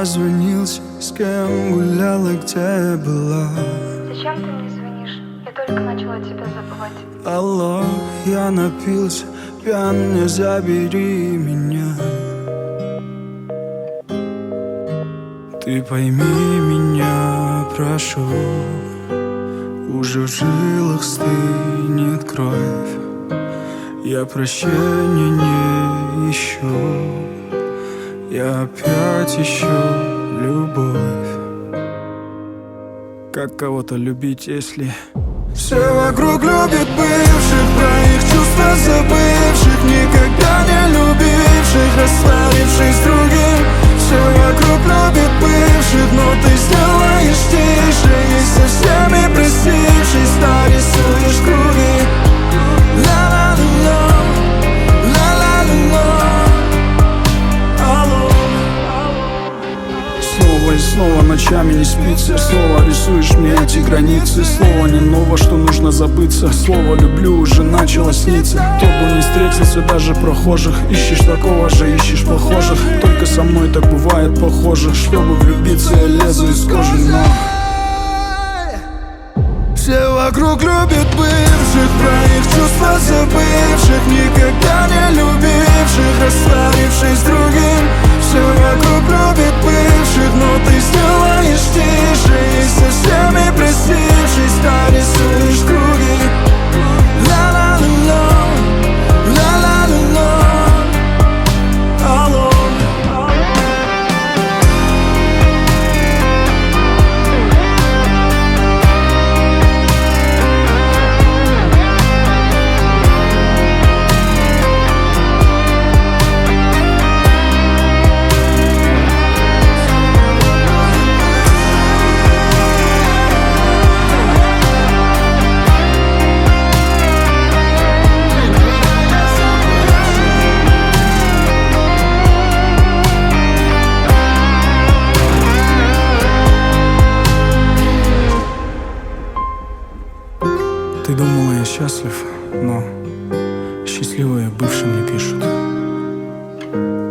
дозвонился, с кем гуляла, где была. Зачем ты мне звонишь? Я только начала тебя забывать. Алло, я напился, пьян, не забери меня. Ты пойми меня, прошу, уже в жилах стынет кровь. Я прощения не ищу, я опять ищу любовь. Как кого-то любить, если все вокруг любят бывших, про их чувства забывших, никогда не любивших, растворившись с другим. Все вокруг любят бывших, но ты сделаешь тише, и со всеми простившись, нарисуешь круги. Ла-ла-ла-ла, ла-ла-ла-ла. Алло. Снова и снова ночами не спится, снова рисуешь мне эти границы. Слово не ново, что нужно забыться, слово люблю уже начало сниться. Кто бы не встретился, даже прохожих, ищешь такого же, ищешь похожих. Только со мной так бывает похоже, чтобы влюбиться я лезу из кожи, но все вокруг любят бывших, про их чувства забывших, никогда не любивших, растворившись с другим. Все вокруг любят бывших, но ты сделаешь тише, и со всеми простившись, нарисуешь круги. Ла-ла-ла-ла, ла-ла-ла-ла. Алло. Ты думала, я счастлив, но счастливые бывшим не пишут.